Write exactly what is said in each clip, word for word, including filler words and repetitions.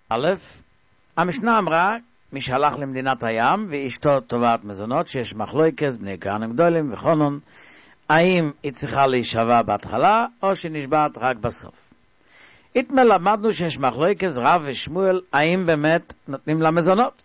א', המשנה אמרה, מי שהלך למדינת הים ואשתו תובעת מזונות, שיש מחלוקת בני כהנים גדולים וחונון, האם היא צריכה להישבע בהתחלה או שנשבעת רק בסוף. איתמר למדנו שיש מחלוקת רב ושמואל, האם באמת נותנים לה מזונות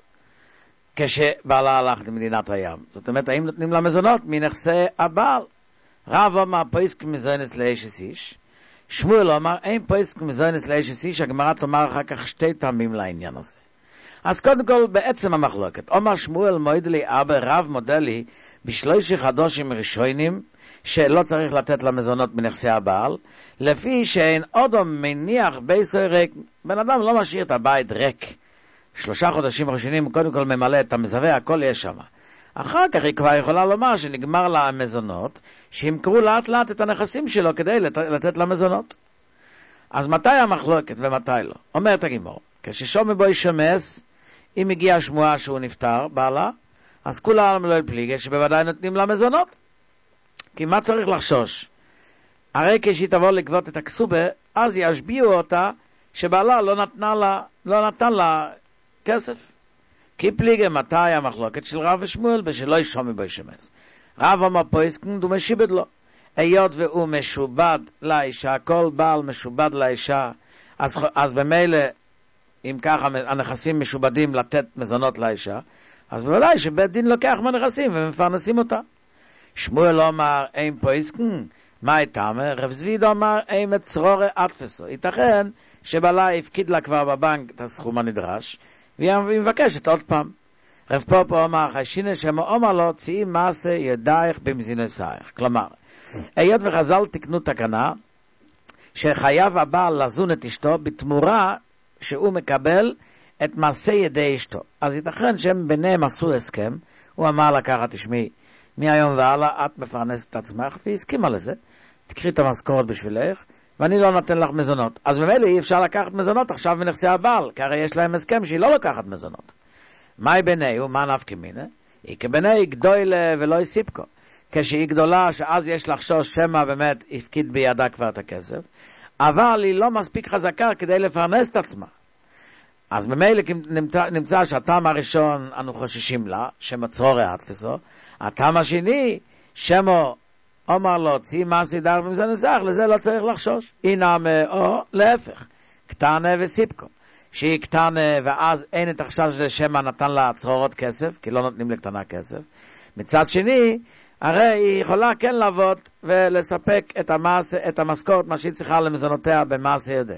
כשבעלה הלך למדינת הים. זאת אומרת, האם נותנים לה מזונות מנכסי הבעל. רב אומר פויסק מזונס לאשת איש, שמואל אומר אין פויסק מזונס לאשת איש. הגמרא תאמר אחר כך שתי טעמים לעניין הזה. אז קודם כל בעצם המחלוקת, אומר שמואל מועיד לי אבא, רב מודה לי בשלושה חודשים ראשונים שלא צריך לתת לה מזונות מנכסי הבעל, לפי שאין אודום מניח בייסו ריק. בן אדם לא משאיר את הבית ריק שלושה חודשים ראשונים, קודם כל ממלא את המזווה, הכל יש שם. אחר כך היא כבר יכולה לומר שנגמר לה המזונות, שימכרו לאט לאט את הנכסים שלו כדי לת... לתת לה מזונות. אז מתי המחלוקת ומתי לא? אומרת הגימור, כששומע בו ישמס, אם הגיעה שמועה שהוא נפטר, בעלה, אז כולם לא יפליגה שבוודאי נותנים לה מזונות. כי מה צריך לחשוש? הרי כשהיא תבוא לגבות את הכסובה, אז ישביעו אותה שבעלה לא נתנה לה, לא נתן לה כסף. כי פליגה מתי המחלוקת של רב ושמואל בשלא ישומע בו ישמס. רב אומר פויסקן דו משיבד לו. היות והוא משובד לאישה, כל בעל משובד לאישה, אז, אז במילא, אם ככה הנכסים משובדים לתת מזונות לאישה, אז בוודאי שבית דין לוקח מהנכסים ומפרנסים אותה. שמואל אומר אין פויסקן, מה איתם? רב זביד אומר אין מצרורי אטפסו. ייתכן שבעלה הפקיד לה כבר בבנק את הסכום הנדרש, והיא מבקשת עוד פעם. רב פופו אומר חשינה שמו אומר לו צאי מעשה ידייך במזינוסייך. כלומר, היות וחז"ל תקנו תקנה שחייב הבעל לזון את אשתו בתמורה שהוא מקבל את מעשה ידי אשתו. אז ייתכן שהם ביניהם עשו הסכם, הוא אמר לה ככה, תשמעי, מהיום והלאה את מפרנסת את עצמך, והיא הסכימה לזה, תקחי את המשכורת בשבילך, ואני לא נותן לך מזונות. אז ממילא אי אפשר לקחת מזונות עכשיו מנכסי הבעל, כי הרי יש להם הסכם שהיא לא לוקחת מזונות. מהי ביניהו, מה נפקא מינה? היא כביני גדולה ולא יסיפקו. כשהיא גדולה, שאז יש לחשוש שמה באמת הפקיד בידה כבר את הכסף, אבל היא לא מספיק חזקה כדי לפרנס את עצמה. אז ממילא נמצא, נמצא שהטעם הראשון אנו חוששים לה, שמצרור האטפסו, הטעם השני, שמו אומר לו, צי מעשי דר במזה נסח, לזה לא צריך לחשוש. הנה או להפך, קטנה וסיפקו. שהיא קטנה ואז אין את החשש לשמה נתן לה צרורות כסף, כי לא נותנים לקטנה כסף. מצד שני, הרי היא יכולה כן לעבוד ולספק את המעשה, את המשכורת, מה שהיא צריכה למזונותיה במעשה ידיה.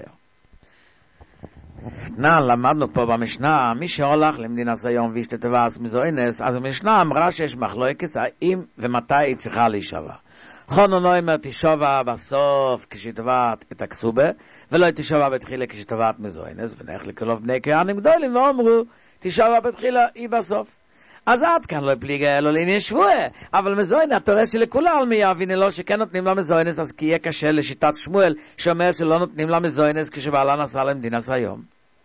נא, למדנו פה במשנה, מי שהולך למדינת היום וישתתבס מזוינס, אז המשנה אמרה שיש מחלוקת האם ומתי היא צריכה להישבע. חונו נוימר תישבע בסוף כשהיא תובעת את הכסובה, ולא תישבע בתחילה כשהיא תובעת מזוינס, ונלך לקרוב בני כהנים גדולים ואומרו, תישבע בתחילה היא בסוף. אז עד כאן לא פליגה אלו לעניין שבועה, אבל מזוינס, אתה רואה שלכולם מי יבין לו שכן נותנים לה מזוינס, אז כי יהיה קשה לשיטת שמואל, שאומר שלא נותנים לה מזוינס כשבעלה נסע למדינת היום.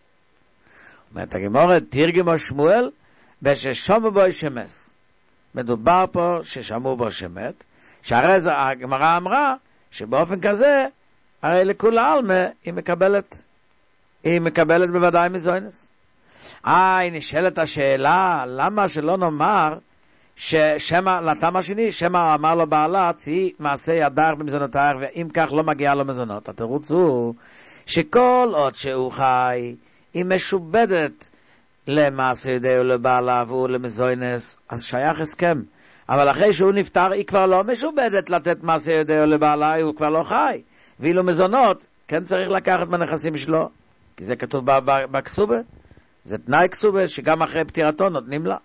אומרת הגמורת, תרגמו שמואל, בששמו בו ישמס. מדובר פה ששמו בו שמת, שהרי זה הגמרא אמרה, שבאופן כזה, הרי לכולה אלמה, היא מקבלת, היא מקבלת בוודאי מזוינס. אה, נשאלת השאלה, למה שלא נאמר, ששמה, לטעם השני, שמה אמר לו בעלה, צאי מעשה ידך במזונותייך, ואם כך לא מגיע לו מזונות. התירוץ הוא, שכל עוד שהוא חי, היא משובדת למעשה ידי ולבעלה והוא למזוינס, אז שייך הסכם. אבל אחרי שהוא נפטר, היא כבר לא משובדת לתת מעשה ידי ולבעלה, הוא כבר לא חי. ואילו מזונות, כן צריך לקחת מהנכסים שלו, כי זה כתוב בכסובה. זה תנאי כסובה שגם אחרי פטירתו נותנים לה.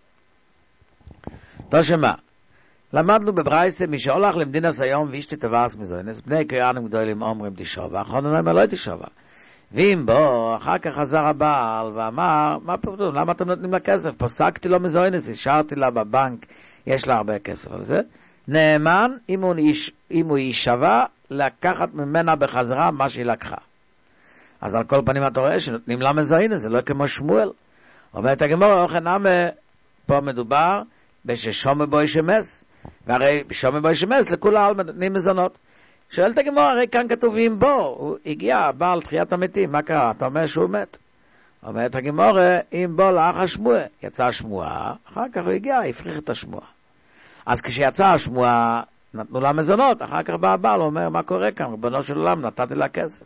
תושמה, למדנו בברייסה, מי שהולך למדינת היום וישתתבס מזוינס, בני כהנים גדולים אומרים תשבע, אחרון אומר לא תשבע. ואם בו, אחר כך חזר הבעל ואמר, מה פתאום, למה אתם נותנים לה כסף? פסקתי לו מזוינס, השארתי לה בבנק, יש לה הרבה כסף על זה. נאמן, אם הוא, איש, אם הוא יישבע, לקחת ממנה בחזרה מה שהיא לקחה. אז על כל פנים אתה רואה שנותנים לה מזוינס, זה לא כמו שמואל. אומרת הגמרא, אוכן אמה, פה מדובר בששומע בו ישמס, והרי בשומע בו ישמס לכולה נותנים מזונות. שואלת הגמרא, הרי כאן כתובים בו, הוא הגיע, בעל תחיית המתים, מה קרה? אתה אומר שהוא מת. אומרת הגמורה, אם בוא לאח השמועה, יצאה שמועה, אחר כך הוא הגיע, הפריך את השמועה. אז כשיצאה השמועה, נתנו לה מזונות, אחר כך בא הבעל, הוא אומר, מה קורה כאן? ריבונו של עולם, נתתי לה כסף.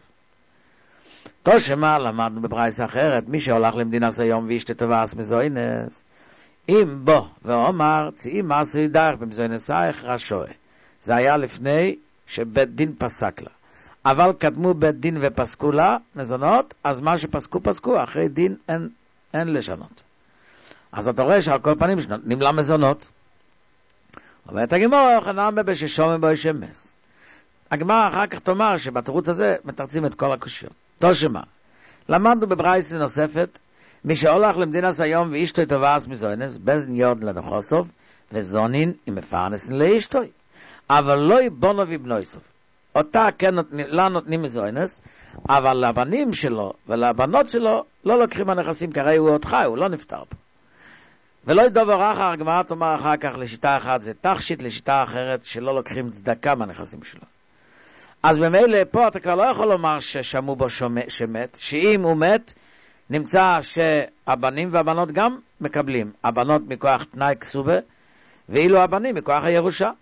תושמה, למדנו בברייתא אחרת, מי שהולך למדינס היום ואשתו תבעס מזוינס, אם בוא ואומר, צאי מעשי דרך במזוינסייך רשוע. זה היה לפני שבית דין פסק לה. אבל קדמו בית דין ופסקו לה מזונות, אז מה שפסקו פסקו, אחרי דין אין, אין לשנות. אז אתה רואה שעל כל פנים נותנים לה מזונות. אומרת הגמרא, חנן בששום בו שמס. הגמרא אחר כך תאמר שבתירוץ הזה מתרצים את כל הקושיות. תושמה, למדנו בברייתא נוספת, מי שהולך למדינס היום ואשתו תבעס מזוינס, בזן יוד לנחוסוב, וזונין עם מפרנסין לאשתו. אבל לא יבונו ובנויסוב. אותה כן נותנים, לה נותנים מזוינס, אבל לבנים שלו ולבנות שלו לא לוקחים הנכסים, כי הרי הוא עוד חי, הוא לא נפטר פה. ולא ידובר אחר, הגמרא תאמר אחר כך לשיטה אחת, זה תכשיט לשיטה אחרת שלא לוקחים צדקה מהנכסים שלו. אז במילא פה אתה כבר לא יכול לומר ששמו בו שמת, שאם הוא מת, נמצא שהבנים והבנות גם מקבלים. הבנות מכוח תנאי כסובה, ואילו הבנים מכוח הירושה.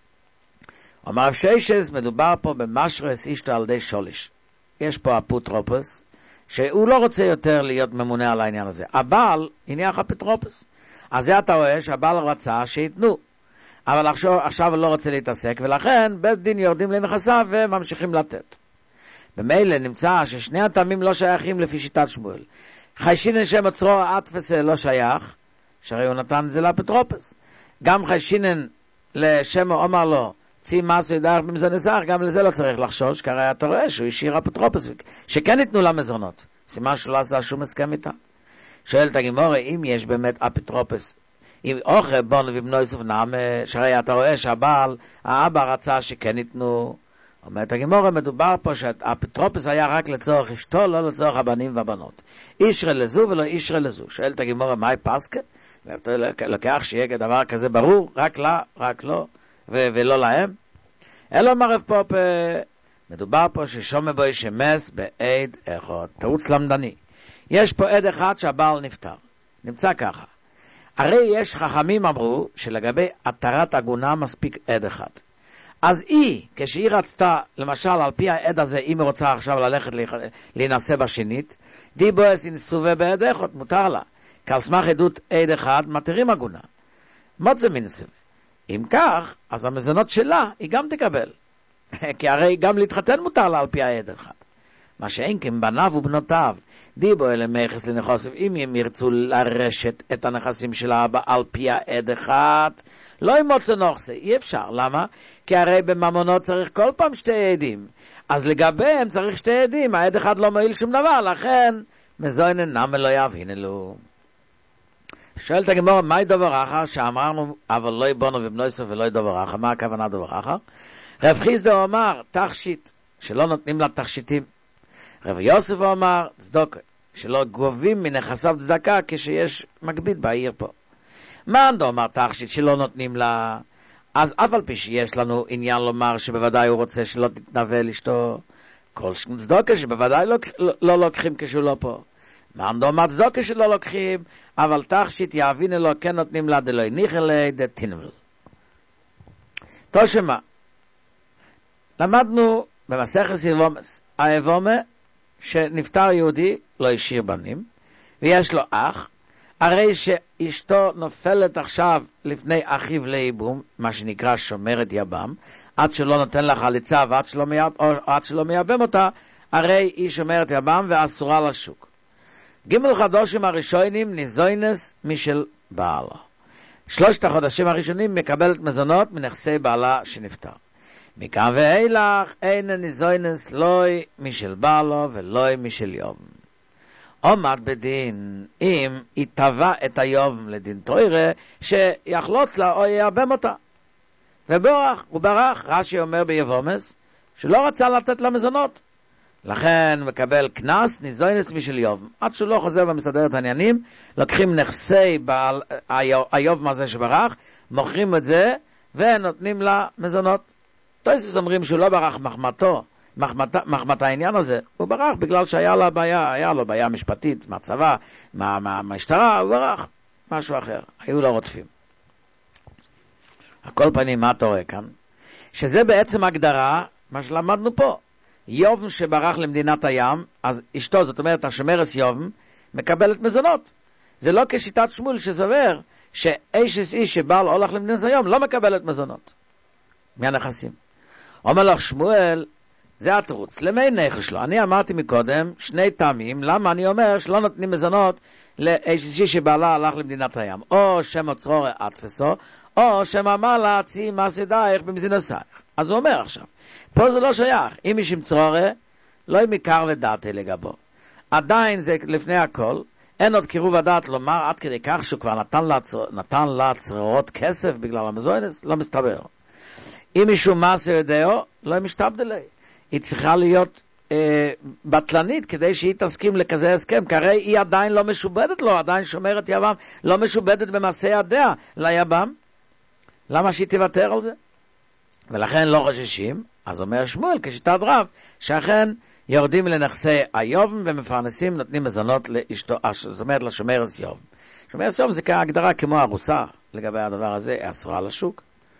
אומר שיישס, מדובר פה במשרס אשתו על די שוליש. יש פה אפוטרופוס, שהוא לא רוצה יותר להיות ממונה על העניין הזה. הבעל הניח אפוטרופוס. אז זה אתה רואה שהבעל רצה שיתנו. אבל עכשיו, עכשיו הוא לא רוצה להתעסק, ולכן בית דין יורדים לנכסיו וממשיכים לתת. במילא נמצא ששני הטעמים לא שייכים לפי שיטת שמואל. חיישינן שם עצרו אטפסה לא שייך, שהרי הוא נתן את זה לאפוטרופוס. גם חיישינן לשם אומר לו, צי מסו ידרך במזונסך, גם לזה לא צריך לחשוש, כי הרי אתה רואה שהוא השאיר אפוטרופוס, שכן ייתנו לה מזונות. סימן שלא עשה שום הסכם איתה. שואלת הגמרא, אם יש באמת אפוטרופוס, אם אוכל בונו ובנויסוף נעמה, שהרי אתה רואה שהבעל, האבא רצה שכן ייתנו. אומרת הגמרא, מדובר פה שהאפוטרופוס היה רק לצורך אשתו, לא לצורך הבנים והבנות. אישרה לזו ולא אישרה לזו. שואלת הגמרא, מהי פסקה? ואתה לוקח שיהיה דבר כזה ברור, רק לה, רק לא, ו- ולא להם. אלא מרב פה, פה, מדובר פה ששומע בו שמס בעד אחד. תירוץ למדני. יש פה עד אחד שהבעל נפטר. נמצא ככה. הרי יש חכמים אמרו שלגבי התרת עגונה מספיק עד אחד. אז היא, כשהיא רצתה, למשל על פי העד הזה, אם היא רוצה עכשיו ללכת להינשא בשנית, די בועס ינסובה בעד אחד, מותר לה. כי על סמך עדות עד אחד מתירים עגונה. מה זה מנסובה? אם כך, אז המזונות שלה היא גם תקבל. כי הרי גם להתחתן מותר לה על פי העד אחד. מה שאין כן בניו ובנותיו, דיבו אלה מייחס לנכסים, אם הם ירצו לרשת את הנכסים של האבא על פי העד אחד, לא ימוצא נוכסה, אי אפשר. למה? כי הרי בממונות צריך כל פעם שתי עדים. אז לגביהם צריך שתי עדים, העד אחד לא מועיל שום דבר, לכן מזוינן נמה לא יבינלו. שואלת הגמרא, מהי דובר אחר? שאמרנו, אבל לא יבונו ובנויסוף ולא ידובר אחר. מה הכוונה דובר אחר? רב חיסדא אמר, תכשיט, שלא נותנים לה תכשיטים. רב יוסף אמר, צדוקה, שלא גובים מנכסיו צדקה כשיש מגביד בעיר פה. מאן אמר תכשיט שלא נותנים לה, אז אף על פי שיש לנו עניין לומר שבוודאי הוא רוצה שלא תתנבל אשתו, כל צדוקה שבוודאי לא, לא, לא לוקחים כשהוא לא פה. מאן אמר צדוקה שלא לוקחים, אבל תכשיט יאבין אלו כן נותנים לה דלוי ניחלי דתינבל. תושמה, למדנו במסכת יבומס, היבומה שנפטר יהודי לא השאיר בנים, ויש לו אח, הרי שאשתו נופלת עכשיו לפני אחיו לייבום, מה שנקרא שומרת יבם, עד שלא נותן לה חליצה ועד שלא, מייב, או, עד שלא מייבם אותה, הרי היא שומרת יבם ואסורה לשוק. ג' חדושים הראשונים ניזוינס משל בעלה. שלושת החודשים הראשונים מקבלת מזונות מנכסי בעלה שנפטר. מכאן ואילך אין ניזוינס לוי משל בעלו ולוי משל יובם. עומד בדין אם היא טבע את היובם לדין תוירה שיחלוץ לה או יאבם אותה. ובורח, הוא ברח, רש"י אומר ביבומס שלא רצה לתת לה מזונות. לכן מקבל כנס ניזוינס משל יובם. עד שהוא לא חוזר ומסדר את העניינים, לוקחים נכסי בעל, היובם הזה שברח, מוכרים את זה ונותנים לה מזונות. תויסס אומרים שהוא לא ברח מחמתו, מחמת העניין הזה, הוא ברח בגלל שהיה לו בעיה, היה לו בעיה משפטית, מהצבא, מה, מה, מהמשטרה, הוא ברח, משהו אחר, היו לו רודפים. על כל פנים, מה אתה רואה כאן? שזה בעצם הגדרה, מה שלמדנו פה. יובם שברח למדינת הים, אז אשתו, זאת אומרת, השומרת יובם, מקבלת מזונות. זה לא כשיטת שמואל שסובר, שאיש איש שבעל הולך למדינת הים, לא מקבלת מזונות. מהנכסים. אומר לך שמואל, זה התירוץ, למי נכס לו? אני אמרתי מקודם, שני טעמים, למה אני אומר שלא נותנים מזונות לאיש איש שבעלה הלך למדינת הים. או שם צרור אתפסו, או שם אמר לה, צי מעשידייך במזינוסייך. אז הוא אומר עכשיו, פה זה לא שייך. אם יש עם צרורה, לא עם עיקר ודעת לגבו. עדיין זה לפני הכל, אין עוד קירוב הדעת לומר עד כדי כך שהוא כבר נתן לה, נתן לה צרורות כסף בגלל המזוינס, לא מסתבר. אם מישהו מעשה יודעו, לא משתבדלי. היא צריכה להיות אה, בטלנית כדי שהיא תסכים לכזה הסכם, כי הרי היא עדיין לא משובדת לו, עדיין שומרת יבם, לא משובדת במעשה ידיה ליבם. למה שהיא תוותר על זה? ולכן לא חוששים, אז אומר שמואל כשיטת רב, שאכן יורדים לנכסי היובם ומפרנסים, נותנים מזונות לאשתו, זאת אומרת לשומרת יובם. שומרת יובם זה כהגדרה כמו הרוסה, לגבי הדבר הזה, אסרה על השוק.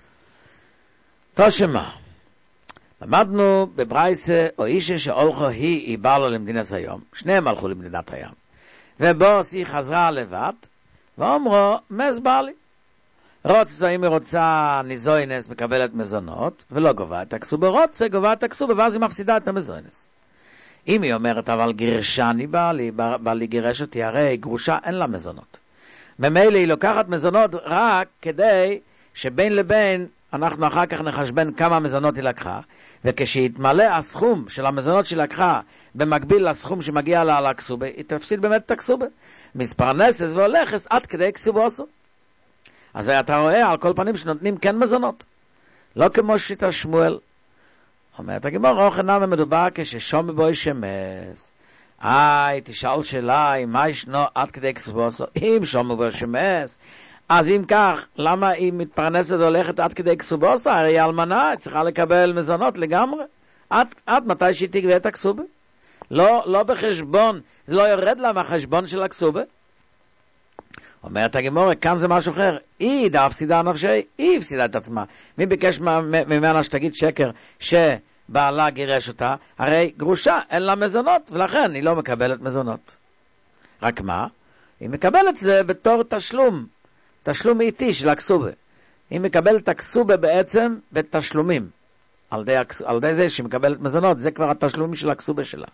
תושמה, למדנו בברייסה, או אישה שהולכו היא, היא באה לו למדינת היום, שניהם הלכו למדינת הים, ובוס היא חזרה לבד, ואומרו, מס בא לי. רוצה, אם היא רוצה ניזוינס, מקבלת מזונות, ולא גובה את הכסובה, רוצה, גובה את הכסובה, ואז היא מפסידה את המזוינס. אם היא אומרת, אבל גירשני בא לי, בא לי גירש אותי, הרי גרושה אין לה מזונות. ממילא היא לוקחת מזונות רק כדי שבין לבין, אנחנו אחר כך נחשבן כמה מזונות היא לקחה, וכשהתמלא הסכום של המזונות שהיא לקחה, במקביל לסכום שמגיע לה על הכסובה, היא תפסיד באמת את הכסובה. מספר נסס והולכס עד כדי כסובה עשו. אז אתה רואה על כל פנים שנותנים כן מזונות. לא כמו שיטה שמואל. אומרת הגמרא, אוכנם מדובר כששום בו שמס. איי, תשאל שאלה, מה ישנו עד כדי כסובוסו? אם שום בו שמס, אז אם כך, למה היא מתפרנסת והולכת עד כדי כסובוסו? הרי היא אלמנה, היא צריכה לקבל מזונות לגמרי. עד, עד מתי שהיא תגבה את הכסובה? לא, לא בחשבון, זה לא יורד לה מהחשבון של הכסובה. אומרת הגמרא, כאן זה משהו אחר. היא דה הפסידה נפשי, היא הפסידה את עצמה. מי ביקש ממנה שתגיד שקר שבעלה גירש אותה? הרי גרושה, אין לה מזונות, ולכן היא לא מקבלת מזונות. רק מה? היא מקבלת זה בתור תשלום, תשלום איטי של הכסובה. היא מקבלת את הכסובה בעצם בתשלומים. על ידי, על ידי זה שהיא מקבלת מזונות, זה כבר התשלומים של הכסובה שלה.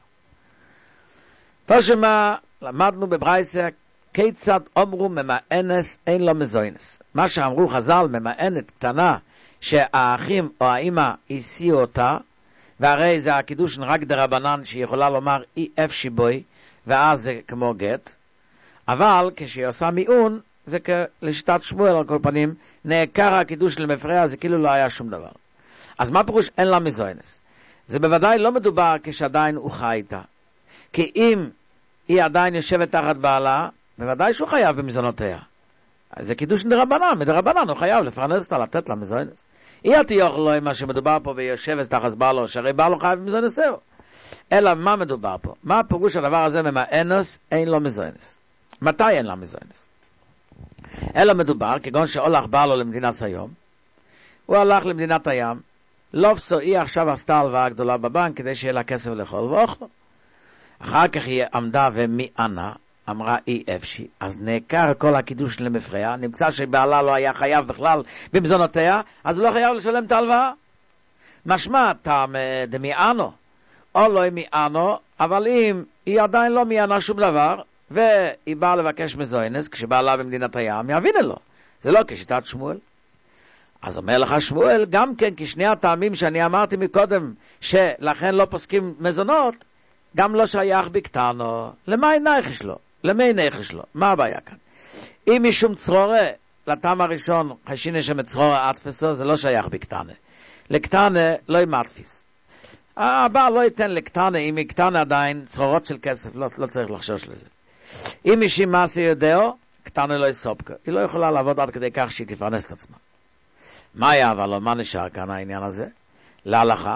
תושמה, למדנו בברייסה, כיצד אמרו ממאנס אין לו מזוינס. מה שאמרו חז"ל, ממאנת קטנה שהאחים או האמא הסיעו אותה, והרי זה הקידוש רק דרבנן שהיא יכולה לומר אי אף שיבוי, ואז זה כמו גט. אבל כשהיא עושה מיעון, זה לשיטת שמואל על כל פנים, נעקר הקידוש למפרע, זה כאילו לא היה שום דבר. אז מה פירוש אין לה מזוינס? זה בוודאי לא מדובר כשעדיין הוא חי איתה. כי אם היא עדיין יושבת תחת בעלה, בוודאי שהוא חייב במזונותיה. זה קידוש דרבנן, מדרבנן הוא חייב לפרנס אותה, לתת לה מזונס. אי התיוך לא עם מה שמדובר פה ויושבת תחת בעלו, שהרי בעלו חייב במזונסהו. אלא מה מדובר פה? מה פירוש הדבר הזה ממאנוס אין לו מזונס? מתי אין לה מזונס? אלא מדובר, כגון שהולך בעלו למדינת היום, הוא הלך למדינת הים, לא פסועי עכשיו עשתה הלוואה גדולה בבנק כדי שיהיה לה כסף לאכול ואוכל. אחר כך היא עמדה ומיענה, אמרה אי אפשי, אז נעקר כל הקידוש למפרע, נמצא שבעלה לא היה חייב בכלל במזונותיה, אז הוא לא חייב לשלם את ההלוואה. משמע, טעם דמיענו, או לא מיענו, אבל אם היא עדיין לא מיענה שום דבר, והיא באה לבקש מזוינס, כשבעלה במדינת הים, יבינה לו. זה לא כשיטת שמואל. אז אומר לך שמואל, גם כן כשני הטעמים שאני אמרתי מקודם, שלכן לא פוסקים מזונות, גם לא שייך בקטנו. למה נכש לו? למי נכש לו? מה הבעיה כאן? אם משום צרורה, לטעם הראשון, חשינה שמצרורה אתפסו, זה לא שייך בקטנה. לקטנה לא ימתפיס. הבעל לא ייתן לקטנה, אם היא קטנה עדיין, צרורות של כסף, לא, לא צריך לחשוש לזה. אם מישהי מעשה יודעו, קטנה לא יסופקה. היא לא יכולה לעבוד עד כדי כך שהיא תפרנס את עצמה. מה היה אבל, מה נשאר כאן העניין הזה? להלכה,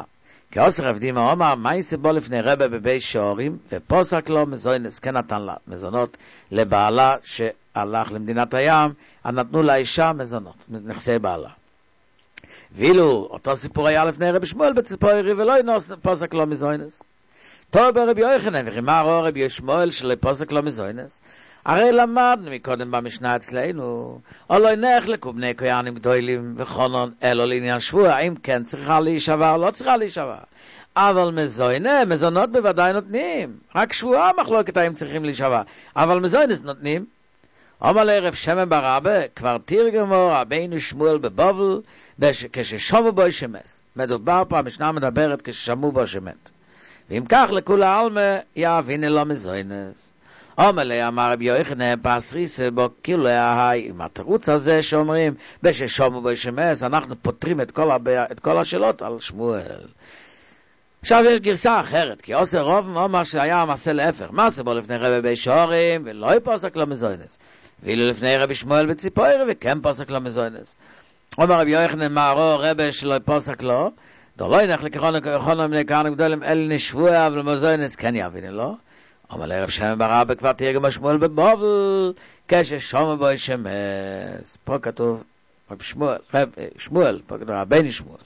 כי עושר עבדים אומר, מה יסבו לפני רבה בבי שעורים, ופוסק לו מזוינס, כן נתן לה מזונות לבעלה שהלך למדינת הים, נתנו לאישה מזונות, נכסי בעלה. ואילו אותו סיפור היה לפני רבי שמואל בציפורי ולא ינוס פוסק לו מזוינס. טוב ברבי יוחנן, ורימה רו רבי שמואל שלא פוסק לו מזוינס. הרי למדנו מקודם במשנה אצלנו, או לא נחלקו בני כהנים גדולים וחונון אלו לעניין שבוע, האם כן צריכה להישבע או לא צריכה להישבע. אבל מזוינה, מזונות בוודאי נותנים. רק שבועה מחלוקת האם צריכים להישבע. אבל מזוינס נותנים. אומר לערב שמן ברבה, כבר תרגמו רבינו שמואל בבבל, כששמו בו שמס. מדובר פה, המשנה מדברת כששמו בו שמת. ואם כך לכול העלמה, יאבין אלו מזוינס. אומר לי, אמר רבי יוחנן, פסריס בו כאילו ההי, עם התירוץ הזה שאומרים, בששמו בו שמס, אנחנו פותרים את כל, הבא, את כל השאלות על שמואל. עכשיו יש גרסה אחרת, כי עושה רוב אומר שהיה המעשה להפך, מעשה בו לפני רבי בי שעורים, ולא יפוסק לו מזוינס. ואילו לפני רבי שמואל בציפורי, וכן פוסק לו מזוינס. אומר רבי יוחנן, מערו רבי שלא יפוסק לו, דו לא ינך לכחון וכחון בני כהנים גדולים, אל נשבוע, אבל מזוינס כן יבין לו. אומר לערב שמן ברבה, כבר תרגם שמואל בבבל, כששמו בו שמס. פה כתוב רבי שמואל, רב, שמואל, פה כתוב רבינו שמואל.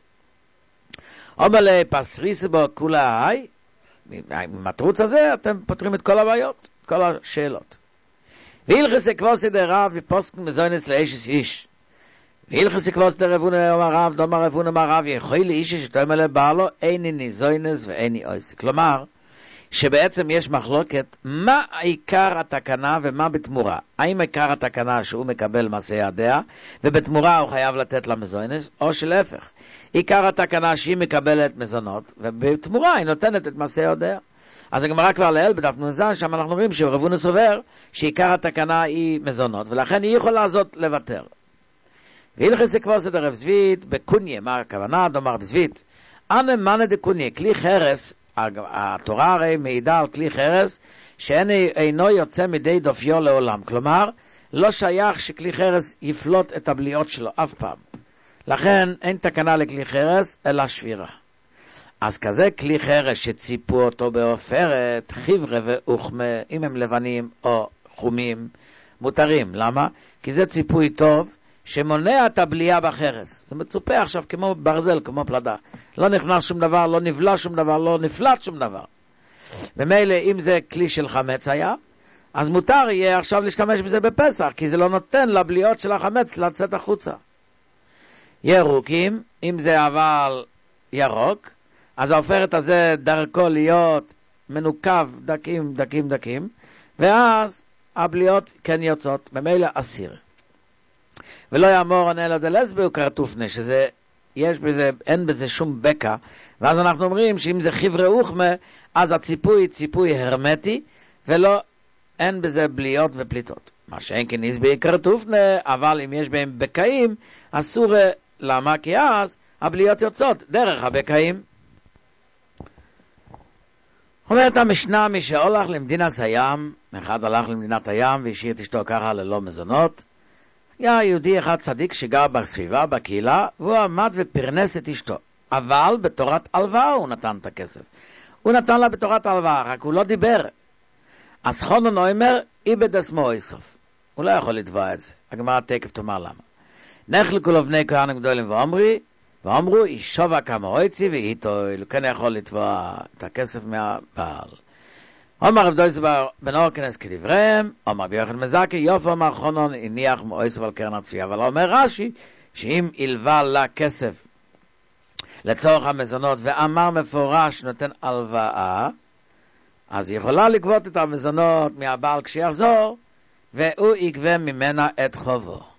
אומר לי, פסריס בו כולה היי, עם התרוץ הזה אתם פותרים את כל הבעיות, את כל השאלות. והילכס אקבוסי דרב ופוסק מזוינס לאיש איש. והילכס אקבוסי דרבונה אומר רב, דומר רבונה אמר רב, יכול לאיש שתאמר לבעלו, איני ניזוינס ואיני אויסי. כלומר, שבעצם יש מחלוקת מה עיקר התקנה ומה בתמורה. האם עיקר התקנה שהוא מקבל מעשה ידיה, ובתמורה הוא חייב לתת לה מזוינס, או שלהפך. עיקר התקנה שהיא מקבלת מזונות, ובתמורה היא נותנת את מעשה ידיה. אז הגמרא כבר לעיל בדף נ"ז, שם אנחנו רואים שרבונה סובר שעיקר התקנה היא מזונות, ולכן היא יכולה זאת לוותר. והילכס אקבוסי דרב זבית בקוניה, מה הכוונה? דומר רב זבית, אנא מנא דקוניה, כלי חרס, התורה הרי מעידה על כלי חרס שאינו יוצא מדי דופיו לעולם, כלומר לא שייך שכלי חרס יפלוט את הבליעות שלו אף פעם, לכן אין תקנה לכלי חרס אלא שבירה. אז כזה כלי חרס שציפו אותו בעופרת, חבר'ה ואוכמה, אם הם לבנים או חומים, מותרים. למה? כי זה ציפוי טוב שמונע את הבליעה בחרס. זה מצופה עכשיו כמו ברזל, כמו פלדה. לא נכנס שום דבר, לא נבלע שום דבר, לא נפלט שום דבר. ומילא אם זה כלי של חמץ היה, אז מותר יהיה עכשיו להשתמש בזה בפסח, כי זה לא נותן לבליעות של החמץ לצאת החוצה. ירוקים, אם זה אבל ירוק, אז העופרת הזה דרכו להיות מנוקב דקים, דקים, דקים, ואז הבליעות כן יוצאות, במילא אסיר. ולא יאמור אלא דלסבי הוא קרטופנה, שזה, יש בזה, אין בזה שום בקע, ואז אנחנו אומרים שאם זה חבר'ה אוכמה, אז הציפוי ציפוי הרמטי, ולא, אין בזה בליעות ופליטות. מה שאין כן נסבי קרטופנה, אבל אם יש בהם בקעים, אסור, למה? כי אז הבליעות יוצאות דרך הבקעים. אומרת המשנה, מי שהולך למדינת הים, אחד הלך למדינת הים והשאיר את אשתו ככה ללא מזונות, היה יהודי אחד צדיק שגר בסביבה, בקהילה, והוא עמד ופרנס את אשתו. אבל בתורת הלוואה הוא נתן את הכסף. הוא נתן לה בתורת הלוואה, רק הוא לא דיבר. אז חונן אומר, איבד עצמו איסוף. הוא לא יכול לתבוע את זה. הגמרא תקף תאמר למה. נחלקו לו בני כהנים גדולים ואומרי, ואומרו, אישובה כמה אויצי ואיתו, כן יכול לתבוע את הכסף מהבעל. אומר רב דויס בן אורקנס כדבריהם, אומר רבי יוחנן מזקי, יופי אומר חונן, הניח מאויסוף על קרן הצבי. אבל אומר רש"י, שאם הלווה לה כסף לצורך המזונות, ואמר מפורש נותן הלוואה, אז היא יכולה לגבות את המזונות מהבעל כשיחזור, והוא יגבה ממנה את חובו.